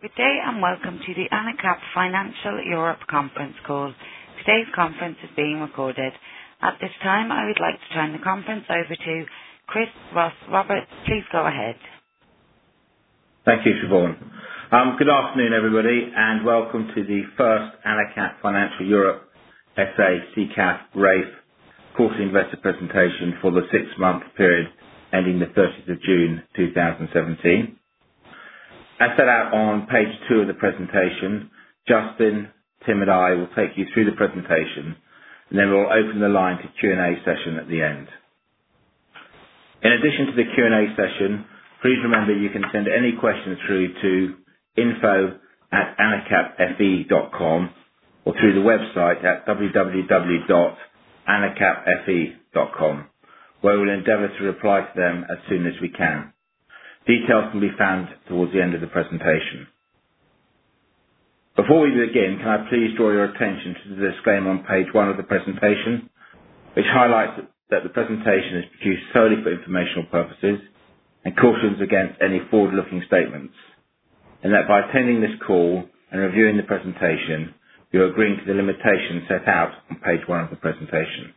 Good day and welcome to the AnaCap Financial Europe conference call. Today's conference is being recorded. At this time, I would like to turn the conference over to Chris Ross Roberts. Please go ahead. Thank you, Siobhan. Good afternoon, everybody, and welcome to the first AnaCap Financial Europe SA CCAF RAFE quarterly investor presentation for the 6-month period ending the 30th of June 2017. As set out on page 2 of the presentation, Justin, Tim and I will take you through the presentation and then we'll open the line to Q&A session at the end. In addition to the Q&A session, please remember you can send any questions through to info@anacapfe.com or through the website at www.anacapfe.com, where we'll endeavour to reply to them as soon as we can. Details can be found towards the end of the presentation. Before we begin, can I please draw your attention to the disclaimer on page 1 of the presentation, which highlights that the presentation is produced solely for informational purposes and cautions against any forward-looking statements, and that by attending this call and reviewing the presentation, you are agreeing to the limitations set out on page 1 of the presentation.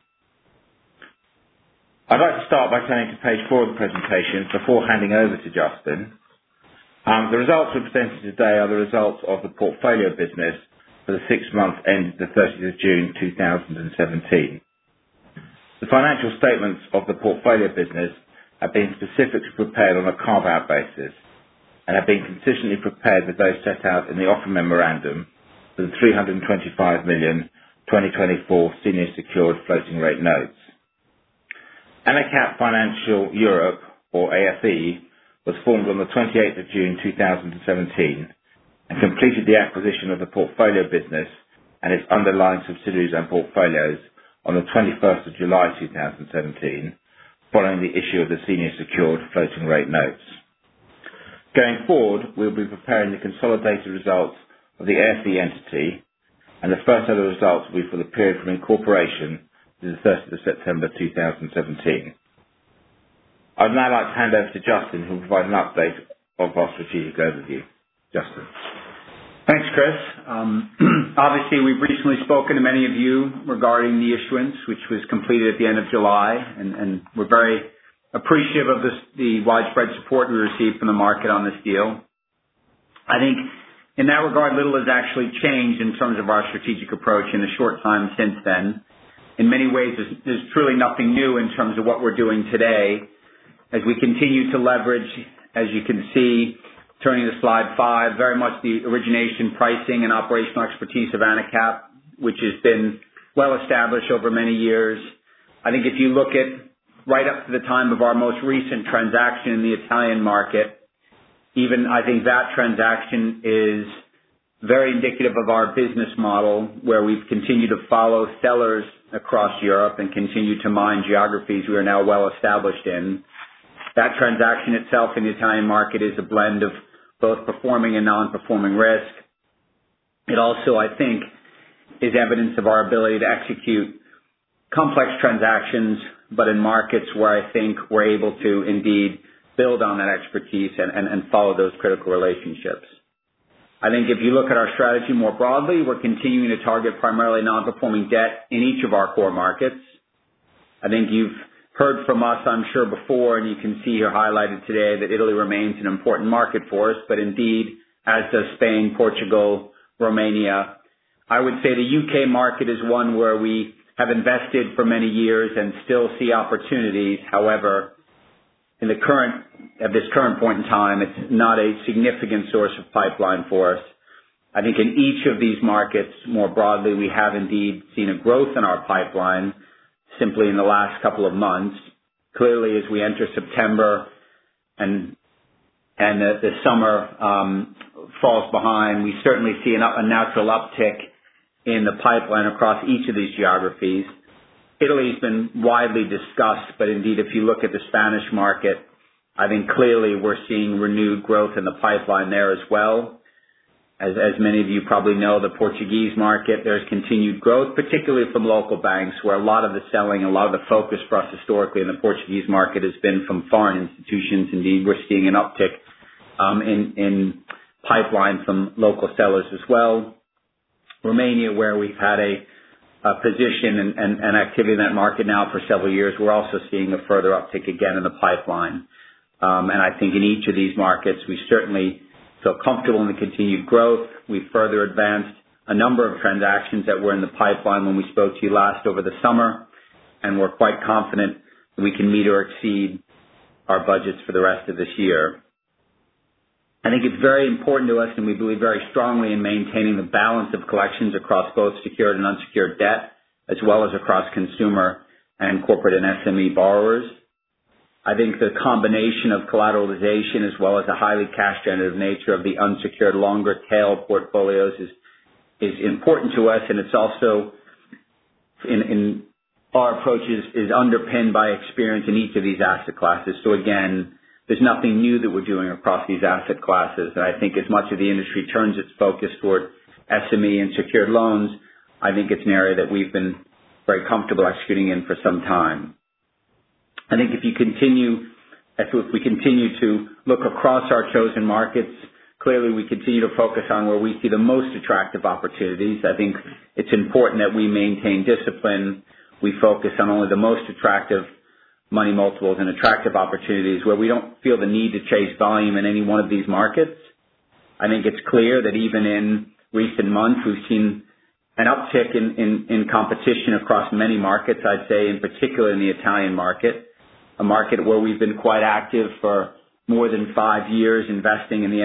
I'd like to start by turning to page 4 of the presentation before handing over to Justin. The results we're presenting today are the results of the portfolio business for the 6 months ended the 30th of June 2017. The financial statements of the portfolio business have been specifically prepared on a carve-out basis and have been consistently prepared with those set out in the offer memorandum for the 325 million 2024 senior secured floating rate notes. AnaCap Financial Europe, or AFE, was formed on the 28th of June 2017 and completed the acquisition of the portfolio business and its underlying subsidiaries and portfolios on the 21st of July 2017, following the issue of the senior secured floating rate notes. Going forward, we'll be preparing the consolidated results of the AFE entity, and the first set of results will be for the period from incorporation to the 30th of September 2017. I'd now like to hand over to Justin, who will provide an update of our strategic overview. Justin. Thanks, Chris. Obviously, we've recently spoken to many of you regarding the issuance, which was completed at the end of July, and we're very appreciative of the widespread support we received from the market on this deal. I think in that regard, little has actually changed in terms of our strategic approach in the short time since then. In many ways, there's truly nothing new in terms of what we're doing today as we continue to leverage, as you can see, turning to slide 5, very much the origination, pricing, and operational expertise of AnaCap, which has been well established over many years. I think if you look at right up to the time of our most recent transaction in the Italian market, even I think that transaction is very indicative of our business model, where we've continued to follow sellers across Europe and continue to mine geographies we are now well established in. That transaction itself in the Italian market is a blend of both performing and non-performing risk. It also, I think, is evidence of our ability to execute complex transactions, but in markets where I think we're able to indeed build on that expertise and follow those critical relationships. I think if you look at our strategy more broadly, we're continuing to target primarily non-performing debt in each of our core markets. I think you've heard from us, I'm sure, before, and you can see here highlighted today that Italy remains an important market for us, but indeed, as does Spain, Portugal, Romania. I would say the UK market is one where we have invested for many years and still see opportunities. However, at this current point in time, it's not a significant source of pipeline for us. I think in each of these markets, more broadly, we have indeed seen a growth in our pipeline simply in the last couple of months. Clearly, as we enter September and the summer falls behind, we certainly see a natural uptick in the pipeline across each of these geographies. Italy's been widely discussed, but indeed, if you look at the Spanish market, I think clearly we're seeing renewed growth in the pipeline there as well. As many of you probably know, the Portuguese market, there's continued growth, particularly from local banks, where a lot of the selling, a lot of the focus for us historically in the Portuguese market has been from foreign institutions. Indeed, we're seeing an uptick in pipeline from local sellers as well. Romania, where we've had a position and activity in that market now for several years, we're also seeing a further uptick again in the pipeline. And I think in each of these markets, we certainly feel comfortable in the continued growth. We've further advanced a number of transactions that were in the pipeline when we spoke to you last over the summer, and we're quite confident that we can meet or exceed our budgets for the rest of this year. I think it's very important to us, and we believe very strongly in maintaining the balance of collections across both secured and unsecured debt, as well as across consumer and corporate and SME borrowers. I think the combination of collateralization as well as the highly cash generative nature of the unsecured longer tail portfolios is important to us, and it's also in our approach is underpinned by experience in each of these asset classes. So again, there's nothing new that we're doing across these asset classes. And I think as much of the industry turns its focus toward SME and secured loans, I think it's an area that we've been very comfortable executing in for some time. I think if we continue to look across our chosen markets, clearly we continue to focus on where we see the most attractive opportunities. I think it's important that we maintain discipline. We focus on only the most attractive money multiples and attractive opportunities where we don't feel the need to chase volume in any one of these markets. I think it's clear that even in recent months, we've seen an uptick in competition across many markets. I'd say in particular in the Italian market, a market where we've been quite active for more than 5 years investing in the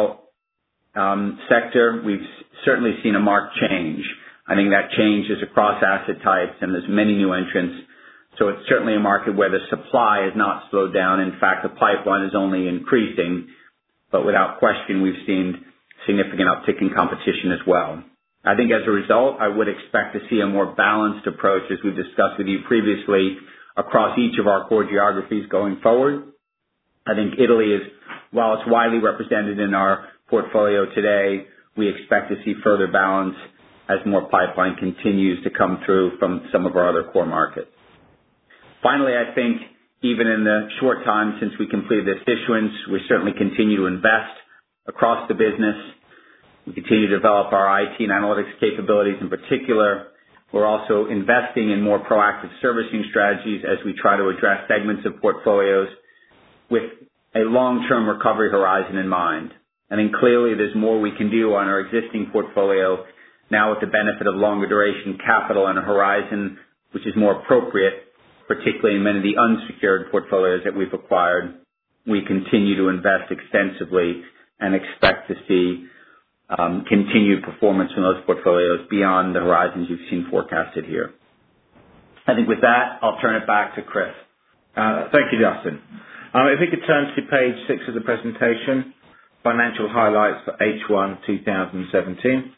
NPL sector. We've certainly seen a marked change. I think that change is across asset types and there's many new entrants. So it's certainly a market where the supply has not slowed down. In fact, the pipeline is only increasing, but without question, we've seen significant uptick in competition as well. I think as a result, I would expect to see a more balanced approach, as we've discussed with you previously, across each of our core geographies going forward. I think Italy is, while it's widely represented in our portfolio today, we expect to see further balance as more pipeline continues to come through from some of our other core markets. Finally, I think even in the short time since we completed this issuance, we certainly continue to invest across the business. We continue to develop our IT and analytics capabilities in particular. We're also investing in more proactive servicing strategies as we try to address segments of portfolios with a long-term recovery horizon in mind. I think clearly there's more we can do on our existing portfolio now with the benefit of longer duration capital and a horizon which is more appropriate, particularly in many of the unsecured portfolios that we've acquired. We continue to invest extensively and expect to see continued performance in those portfolios beyond the horizons you've seen forecasted here. I think with that, I'll turn it back to Chris. Thank you, Justin. If we could turn to page 6 of the presentation, financial highlights for H1 2017.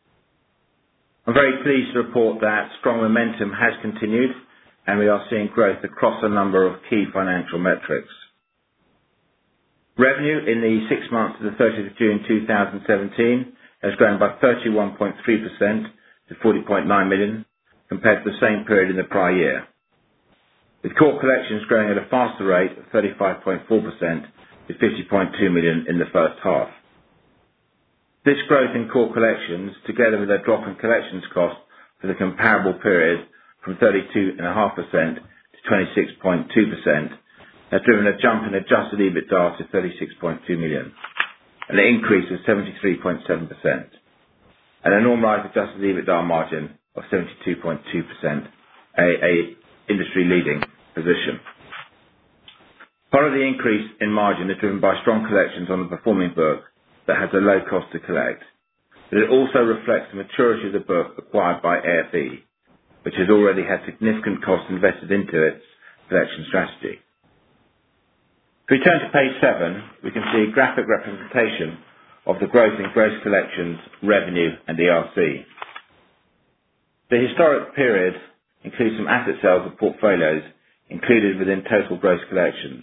I'm very pleased to report that strong momentum has continued and we are seeing growth across a number of key financial metrics. Revenue in the 6 months to the 30th of June 2017 has grown by 31.3% to 40.9 million compared to the same period in the prior year, with core collections growing at a faster rate of 35.4% to 50.2 million in the first half. This growth in core collections, together with a drop in collections cost for the comparable period from 32.5% to 26.2%, has driven a jump in adjusted EBITDA to 36.2 million, an increase of 73.7%, and a normalised adjusted EBITDA margin of 72.2%, a industry-leading position. Part of the increase in margin is driven by strong collections on the performing book that has a low cost to collect, but it also reflects the maturity of the book acquired by AFE, which has already had significant costs invested into its collection strategy. If we turn to page 7, we can see a graphic representation of the growth in gross collections, revenue and ERC. The historic period includes some asset sales of portfolios included within total gross collections.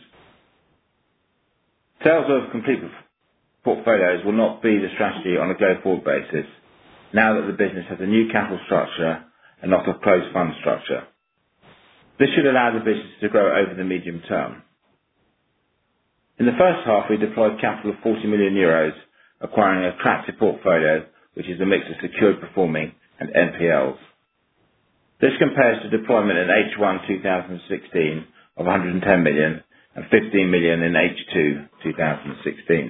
Sales of complete portfolios will not be the strategy on a go-forward basis now that the business has a new capital structure and not a closed fund structure. This should allow the business to grow over the medium term. In the first half, we deployed capital of 40 million euros acquiring an attractive portfolio, which is a mix of secured performing and NPLs. This compares to deployment in H1 2016 of 110 million and 15 million in H2 2016.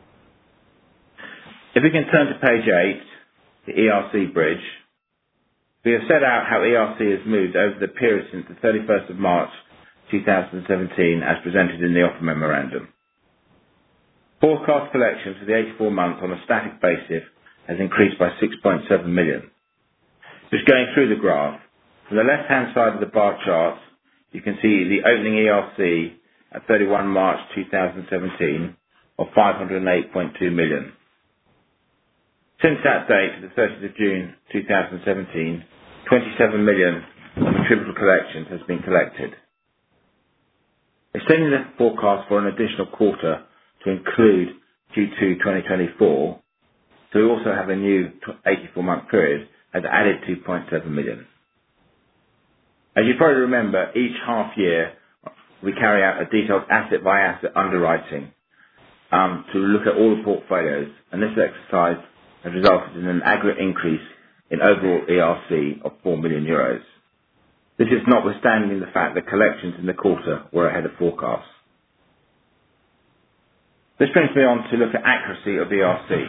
If we can turn to page 8, the ERC bridge, we have set out how ERC has moved over the period since the 31st of March 2017 as presented in the offer memorandum. Forecast collection for the 84 months on a static basis has increased by 6.7 million. Just going through the graph, from the left-hand side of the bar chart, you can see the opening ERC at 31 March 2017 of 508.2 million. Since that date, to the 30th of June 2017, 27 million of attributable collections has been collected. Extending the forecast for an additional quarter to include Q2 2024, so we also have a new 84-month period, has added 2.7 million. As you probably remember, each half year we carry out a detailed asset-by-asset underwriting to look at all the portfolios, and this exercise has resulted in an aggregate increase in overall ERC of 4 million euros. This is notwithstanding the fact that collections in the quarter were ahead of forecast. This brings me on to look at accuracy of ERC.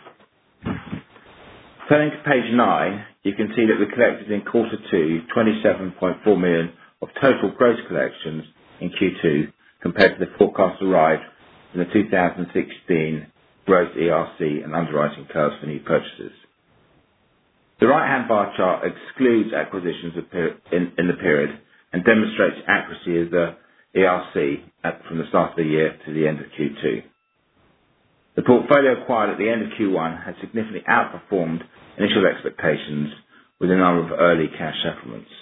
Turning to page 9, you can see that we collected in quarter 2 27.4 million of total gross collections in Q2 compared to the forecast arrived in the 2016 gross ERC and underwriting curves for new purchases. The right-hand bar chart excludes acquisitions in the period and demonstrates accuracy of the ERC from the start of the year to the end of Q2. The portfolio acquired at the end of Q1 has significantly outperformed initial expectations with a number of early cash settlements.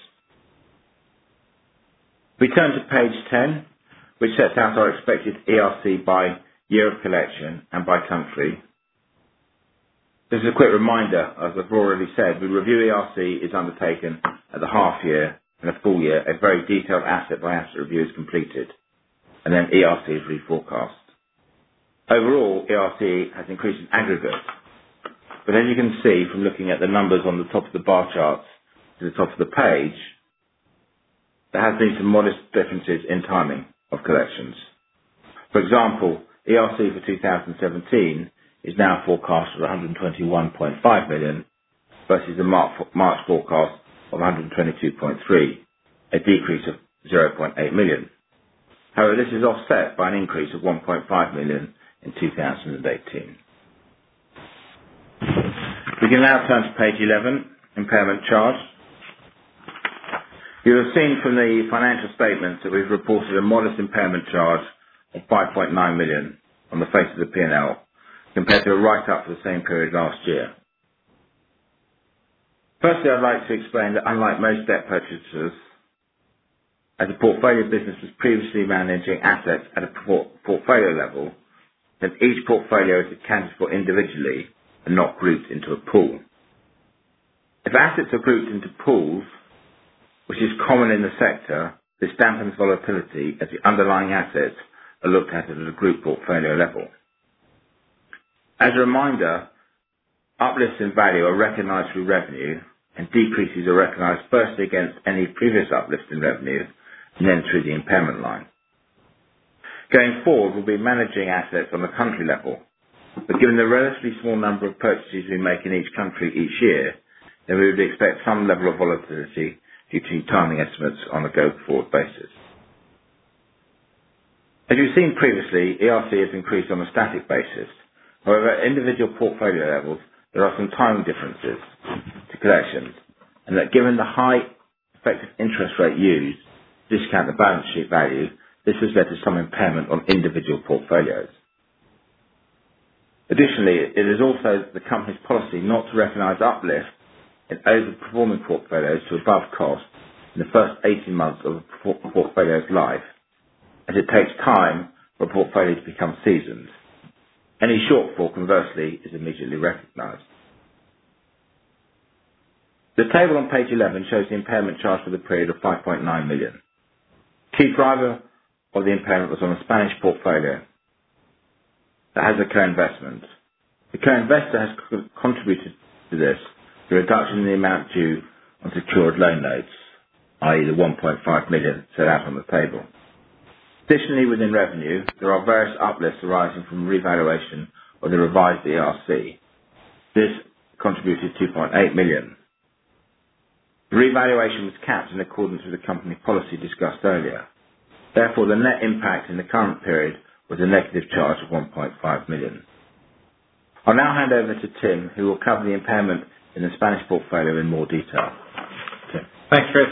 We turn to page 10, which sets out our expected ERC by year of collection and by country. This is a quick reminder, as I've already said, the review ERC is undertaken at the half year and a full year. A very detailed asset-by-asset review is completed, and then ERC is reforecast. Overall, ERC has increased in aggregate, but as you can see from looking at the numbers on the top of the bar charts to the top of the page, there has been some modest differences in timing of collections. For example, ERC for 2017 is now forecast at 121.5 million versus the March forecast of 122.3, a decrease of 0.8 million. However, this is offset by an increase of 1.5 million in 2018. We can now turn to page 11, impairment charge. You have seen from the financial statements that we've reported a modest impairment charge of 5.9 million on the face of the P&L, compared to a write-up for the same period last year. Firstly, I'd like to explain that unlike most debt purchasers, as a portfolio business was previously managing assets at a portfolio level, then each portfolio is accounted for individually and not grouped into a pool. If assets are grouped into pools, which is common in the sector, this dampens volatility as the underlying assets are looked at a group portfolio level. As a reminder, uplifts in value are recognised through revenue, and decreases are recognised firstly against any previous uplift in revenue and then through the impairment line. Going forward, we'll be managing assets on a country level, but given the relatively small number of purchases we make in each country each year, then we would expect some level of volatility due to timing estimates on a go-forward basis. As you've seen previously, ERC has increased on a static basis. However, at individual portfolio levels, there are some timing differences to collections, and that given the high effective interest rate used to discount the balance sheet value, this has led to some impairment on individual portfolios. Additionally, it is also the company's policy not to recognise uplift in overperforming portfolios to above cost in the first 18 months of a portfolio's life, as it takes time for a portfolio to become seasoned. Any shortfall, conversely, is immediately recognised. The table on page 11 shows the impairment charge for the period of 5.9 million. Key driver of the impairment was on a Spanish portfolio that has a co-investment. The co-investor has contributed to this, the reduction in the amount due on secured loan notes, i.e. the 1.5 million set out on the table. Additionally, within revenue, there are various uplifts arising from revaluation of the revised ERC. This contributed 2.8 million. The revaluation was capped in accordance with the company policy discussed earlier. Therefore, the net impact in the current period was a negative charge of 1.5 million. I'll now hand over to Tim, who will cover the impairment in the Spanish portfolio in more detail. Tim. Thanks, Chris.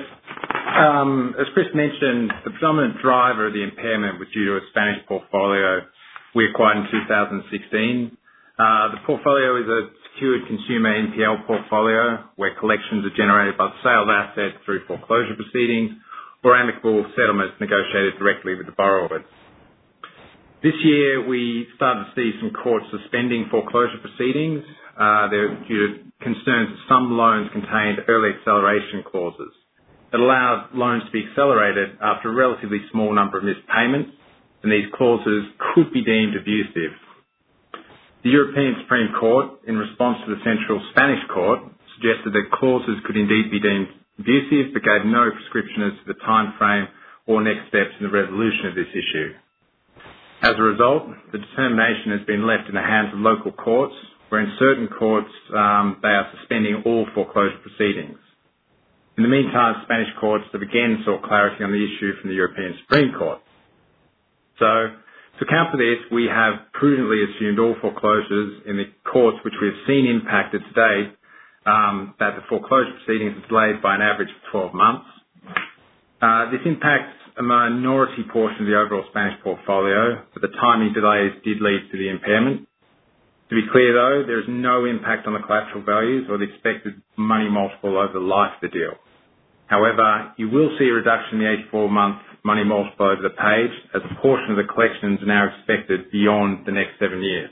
As Chris mentioned, the predominant driver of the impairment was due to a Spanish portfolio we acquired in 2016. The portfolio is a secured consumer NPL portfolio where collections are generated by the sale of assets through foreclosure proceedings or amicable settlements negotiated directly with the borrowers. This year, we started to see some courts suspending foreclosure proceedings. They're due to concerns that some loans contained early acceleration clauses that allowed loans to be accelerated after a relatively small number of missed payments, and these clauses could be deemed abusive. The European Supreme Court, in response to the Central Spanish Court, suggested that clauses could indeed be deemed abusive, but gave no prescription as to the time frame or next steps in the resolution of this issue. As a result, the determination has been left in the hands of local courts, where in certain courts they are suspending all foreclosure proceedings. In the meantime, Spanish courts have again sought clarity on the issue from the European Supreme Court. So, to account for this, we have prudently assumed all foreclosures in the courts which we have seen impacted today, that the foreclosure proceedings are delayed by an average of 12 months. This impacts a minority portion of the overall Spanish portfolio, but the timing delays did lead to the impairment. To be clear, though, there is no impact on the collateral values or the expected money multiple over the life of the deal. However, you will see a reduction in the 84-month money multiple over the page as a portion of the collections are now expected beyond the next 7 years.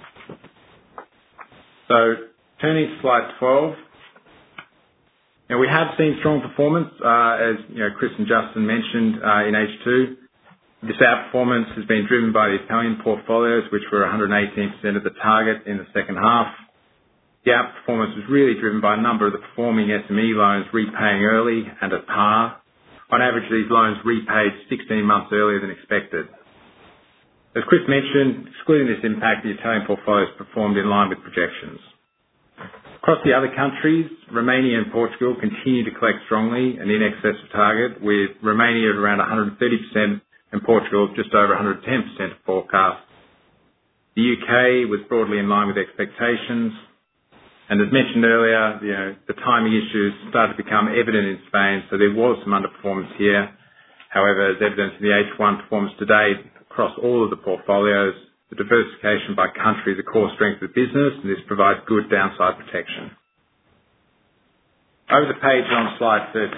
So, turning to slide 12. Now, we have seen strong performance, as Chris and Justin mentioned, in H2. This outperformance has been driven by the Italian portfolios, which were 118% of the target in the second half. The outperformance was really driven by a number of the performing SME loans repaying early and at par. On average, these loans repaid 16 months earlier than expected. As Chris mentioned, excluding this impact, the Italian portfolios performed in line with projections. Across the other countries, Romania and Portugal continue to collect strongly and in excess of target, with Romania at around 130% and Portugal just over 110% of forecast. The UK was broadly in line with expectations. And as mentioned earlier, the timing issues started to become evident in Spain, so there was some underperformance here. However, as evidence in the H1 performance to date across all of the portfolios, the diversification by country is a core strength of the business, and this provides good downside protection. Over the page on slide 13,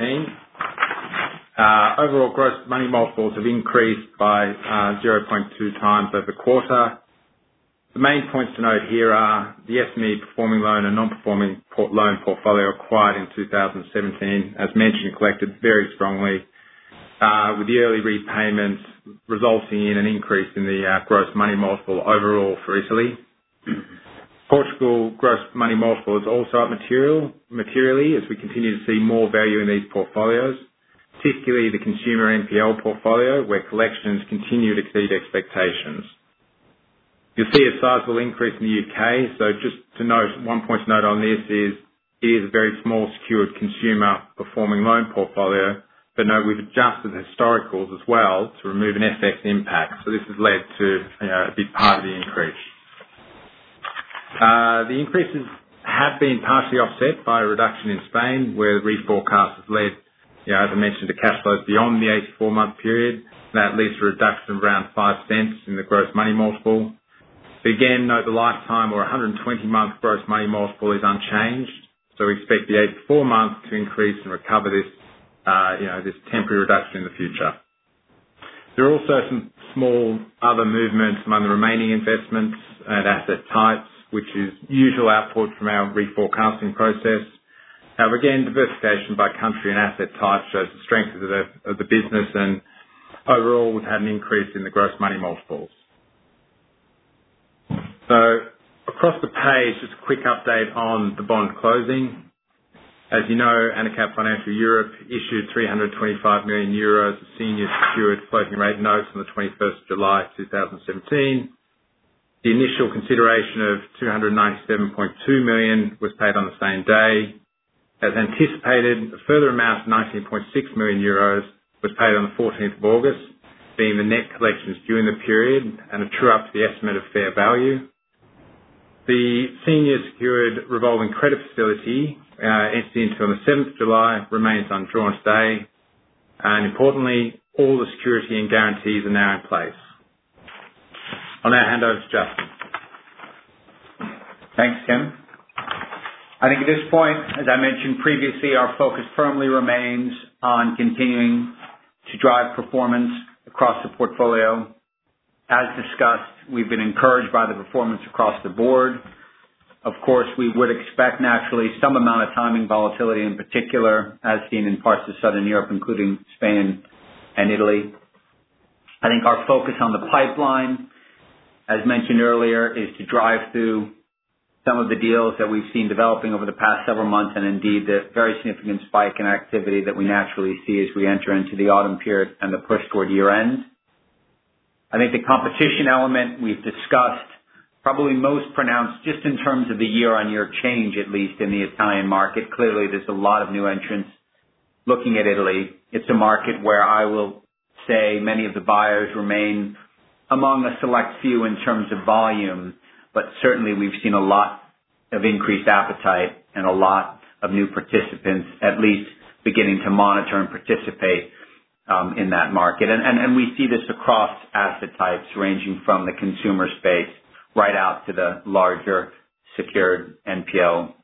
overall gross money multiples have increased by 0.2 times over the quarter. The main points to note here are the SME performing loan and non-performing loan portfolio acquired in 2017, as mentioned, collected very strongly, with the early repayments resulting in an increase in the gross money multiple overall for Italy. Portugal gross money multiple is also up materially as we continue to see more value in these portfolios, particularly the consumer NPL portfolio, where collections continue to exceed expectations. You'll see a sizable increase in the UK. So just to note, one point to note on this is it is a very small secured consumer performing loan portfolio, but note we've adjusted the historicals as well to remove an FX impact. So this has led to a big part of the increase. The increases have been partially offset by a reduction in Spain, where the reforecast has led, as I mentioned, to cash flows beyond the 84-month period. That leads to a reduction of around 5 cents in the gross money multiple. But again, note the lifetime or 120-month gross money multiple is unchanged. So we expect the 84-month to increase and recover this, this temporary reduction in the future. There are also some small other movements among the remaining investments and asset types, which is usual output from our reforecasting process. However, again, diversification by country and asset type shows the strength of the business, and overall we've had an increase in the gross money multiples. So Across the page, just a quick update on the bond closing. As you know, ANACAP Financial Europe issued 325 million euros of senior secured floating rate notes on the 21st of July 2017. The initial consideration of 297.2 million was paid on the same day. As anticipated, a further amount of 19.6 million euros was paid on the 14th of August, being the net collections during the period and a true up to the estimate of fair value. The senior secured revolving credit facility entered into on the 7th of July remains undrawn today, and importantly, all the security and guarantees are now in place. I'll now hand over to Justin. Thanks, Tim. I think at this point, as I mentioned previously, our focus firmly remains on continuing to drive performance across the portfolio. As discussed, we've been encouraged by the performance across the board. Of course, we would expect naturally some amount of timing volatility, in particular, as seen in parts of Southern Europe, including Spain and Italy. I think our focus on the pipeline, as mentioned earlier, is to drive through some of the deals that we've seen developing over the past several months, and indeed the very significant spike in activity that we naturally see as we enter into the autumn period and the push toward year end. I think the competition element we've discussed, probably most pronounced just in terms of the year-on-year change, at least in the Italian market. Clearly, there's a lot of new entrants. Looking at Italy, it's a market where I will say many of the buyers remain among a select few in terms of volume, but certainly we've seen a lot of increased appetite and a lot of new participants, at least beginning to monitor and participate in that market. And we see this across asset types, ranging from the consumer space right out to the larger secured NPL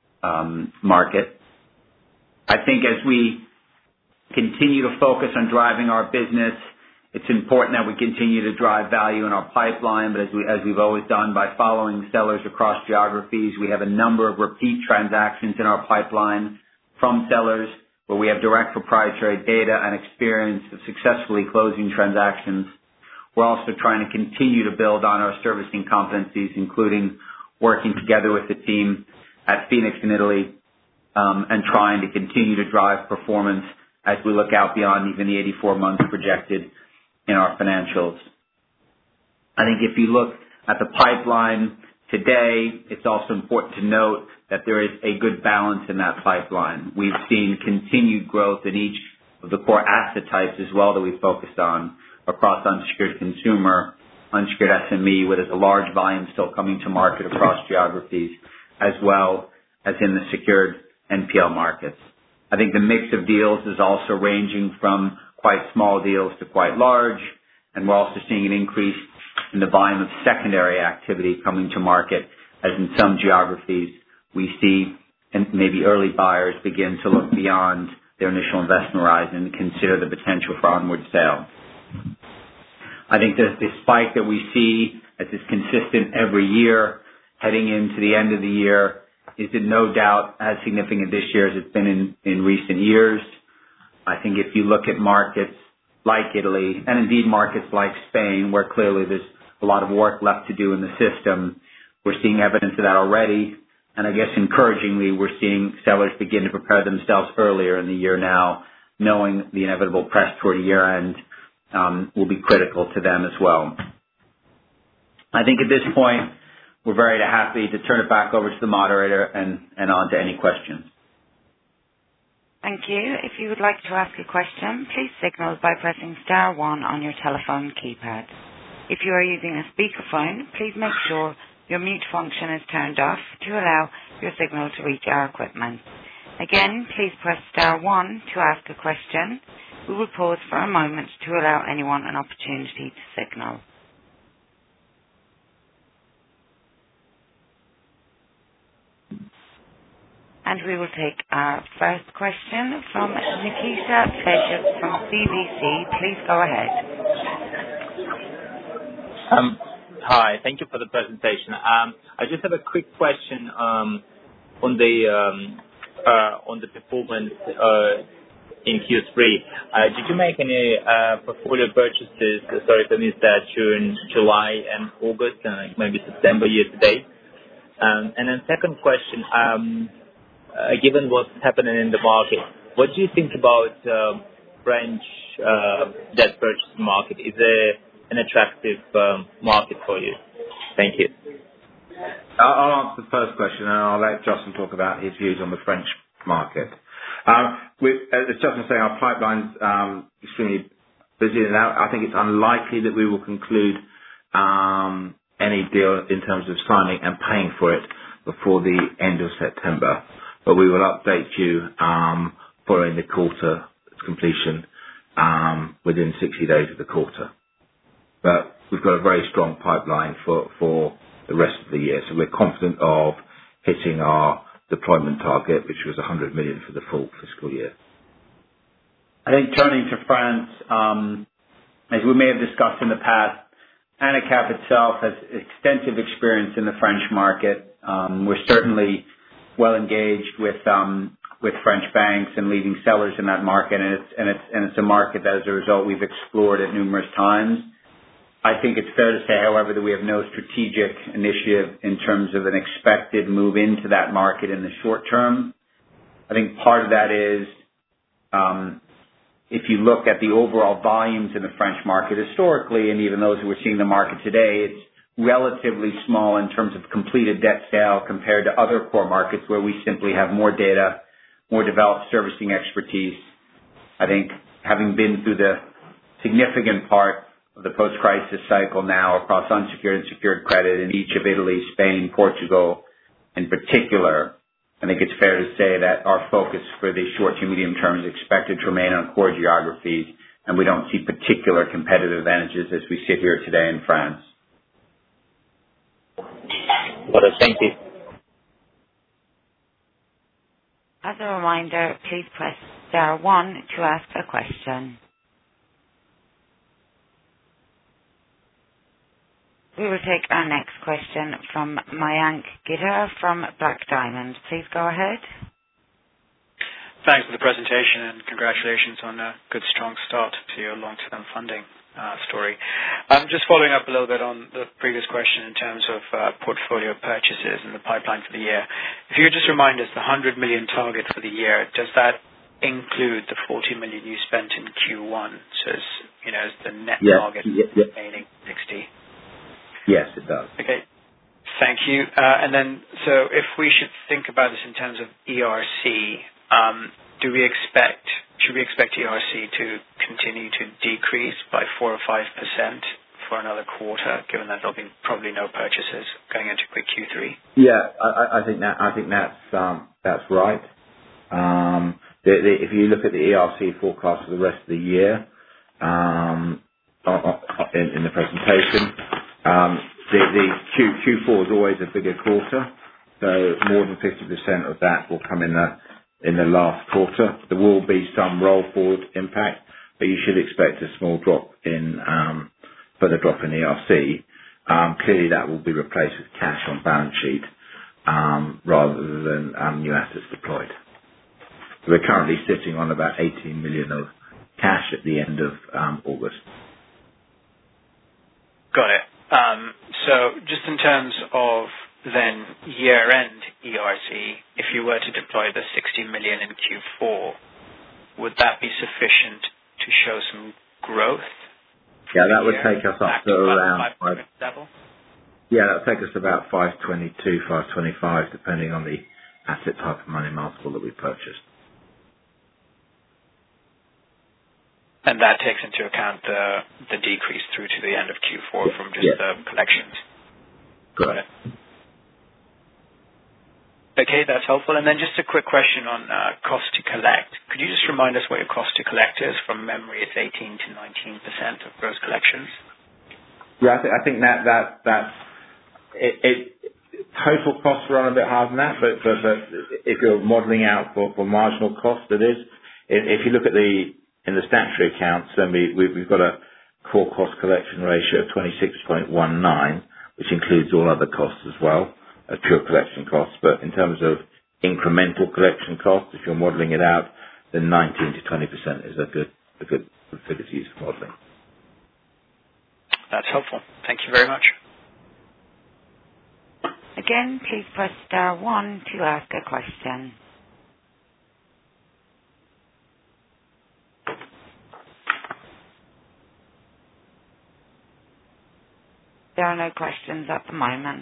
market. I think as we continue to focus on driving our business, it's important that we continue to drive value in our pipeline, but as we've always done by following sellers across geographies, we have a number of repeat transactions in our pipeline from sellers where we have direct proprietary data and experience of successfully closing transactions. We're also trying to continue to build on our servicing competencies, including working together with the team at Phoenix in Italy, and trying to continue to drive performance as we look out beyond even the 84 months projected in our financials. I think if you look at the pipeline today, it's also important to note that there is a good balance in that pipeline. We've seen continued growth in each of the core asset types as well that we focused on across unsecured consumer, unsecured SME, where there's a large volume still coming to market across geographies, as well as in the secured NPL markets. I think the mix of deals is also ranging from quite small deals to quite large, and we're also seeing an increase in the volume of secondary activity coming to market, as in some geographies we see and maybe early buyers begin to look beyond their initial investment horizon and consider the potential for onward sale. I think that the spike that we see as is consistent every year heading into the end of the year is in no doubt as significant this year as it's been in recent years. I think if you look at markets like Italy and indeed markets like Spain, where clearly there's a lot of work left to do in the system, we're seeing evidence of that already. And I guess encouragingly, we're seeing sellers begin to prepare themselves earlier in the year now, knowing the inevitable press toward year end will be critical to them as well. I think at this point, we're very happy to turn it back over to the moderator and on to any questions. Thank you. If you would like to ask a question, please signal by pressing star 1 on your telephone keypad. If you are using a speakerphone, please make sure your mute function is turned off to allow your signal to reach our equipment. Again, please press star 1 to ask a question. We will pause for a moment to allow anyone an opportunity to signal. And we will take our first question from Nikita Bishop from CVC. Please go ahead. Hi, thank you for the presentation. I just have a quick question on the performance in Q3. Did you make any portfolio purchases, sorry if I missed that, during July and August and maybe September year to date? And then second question, given what's happening in the market, what do you think about French debt purchase market? Is it an attractive market for you? Thank you. I'll answer the first question, and I'll let Justin talk about his views on the French market. As Justin was saying, our pipeline's extremely busy now. I think it's unlikely that we will conclude any deal in terms of signing and paying for it before the end of September. But we will update you following the quarter completion within 60 days of the quarter. But we've got a very strong pipeline for the rest of the year, so we're confident of hitting our deployment target, which was 100 million for the full fiscal year. I think turning to France, as we may have discussed in the past, AnaCap itself has extensive experience in the French market. We're certainly well engaged with French banks and leading sellers in that market, and it's a market that, as a result, we've explored it numerous times. I think it's fair to say, however, that we have no strategic initiative in terms of an expected move into that market in the short term. I think part of that is, if you look at the overall volumes in the French market historically, and even those who are seeing the market today, it's relatively small in terms of completed debt sale compared to other core markets where we simply have more data, more developed servicing expertise. I think having been through the significant part of the post-crisis cycle now across unsecured and secured credit in each of Italy, Spain, Portugal in particular, I think it's fair to say that our focus for the short to medium term is expected to remain on core geographies, and we don't see particular competitive advantages as we sit here today in France. Well, thank you. As a reminder, please press star 1 to ask a question. We will take our next question from Mayank Gidar from Black Diamond. Please go ahead. Thanks for the presentation and congratulations on a good, strong start to your long-term funding story. Just following up a little bit on the previous question in terms of portfolio purchases and the pipeline for the year. If you could just remind us the 100 million target for the year, does that include the 40 million you spent in Q1? So, as the net target remaining 60? Yes, it does. Okay. Thank you. And then, so if we should think about this in terms of ERC, should we expect ERC to continue to decrease by 4 or 5% for another quarter, given that there'll be probably no purchases going into quick Q3? Yeah, I think that's right. If you look at the ERC forecast for the rest of the year in the presentation, the Q4 is always a bigger quarter, so more than 50% of that will come in the last quarter. There will be some roll forward impact, but you should expect a small drop further drop in ERC. Clearly, that will be replaced with cash on balance sheet rather than new assets deployed. We're currently sitting on about 18 million of cash at the end of August. Got it. So just in terms of then year-end ERC, if you were to deploy the 60 million in Q4, would that be sufficient to show some growth? Yeah, that would take us up to around 5 level? Yeah, that would take us to about 522, 525, depending on the asset type of money multiple that we purchased. And that takes into account the decrease through to the end of Q4 from just the collections. Got it. Okay, that's helpful. And then just a quick question on cost to collect. Could you just remind us what your cost to collect is? From memory, it's 18 to 19% of gross collections. Yeah, I think that's total costs run a bit higher than that, but if you're modelling out for marginal cost, it is. If you look at in the statutory accounts, then we've got a core cost collection ratio of 26.19, which includes all other costs as well as pure collection costs. But in terms of incremental collection costs, if you're modelling it out, then 19 to 20% is a good figure to use for modelling. That's helpful. Thank you very much. Again, please press star 1 to ask a question. There are no questions at the moment.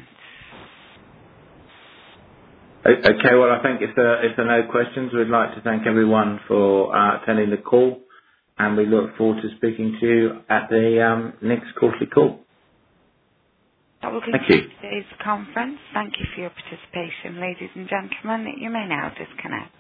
Okay, well, I think if there are no questions, we'd like to thank everyone for attending the call, and we look forward to speaking to you at the next quarterly call. That will Thank conclude you. today's conference. Thank you for your participation, ladies and gentlemen. You may now disconnect.